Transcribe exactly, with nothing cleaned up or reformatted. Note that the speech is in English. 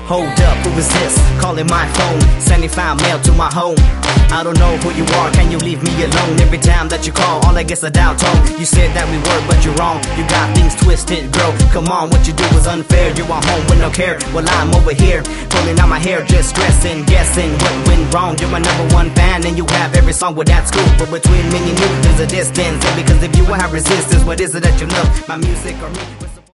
Hold up, who is this? Calling my phone, sending foul mail to my home. I don't know who you are, can you leave me alone? Every time that you call, all I get's a dial tone. You said that we were, but you're wrong. You got things twisted, girl. Come on, what you do was unfair. You are home with no care, well I'm over here pulling out my hair, just stressing, guessing what went wrong. You're my number one fan and you have every song with that scoop. But between me and you, there's a distance. And because if you have resistance, what is it that you love? My music or me?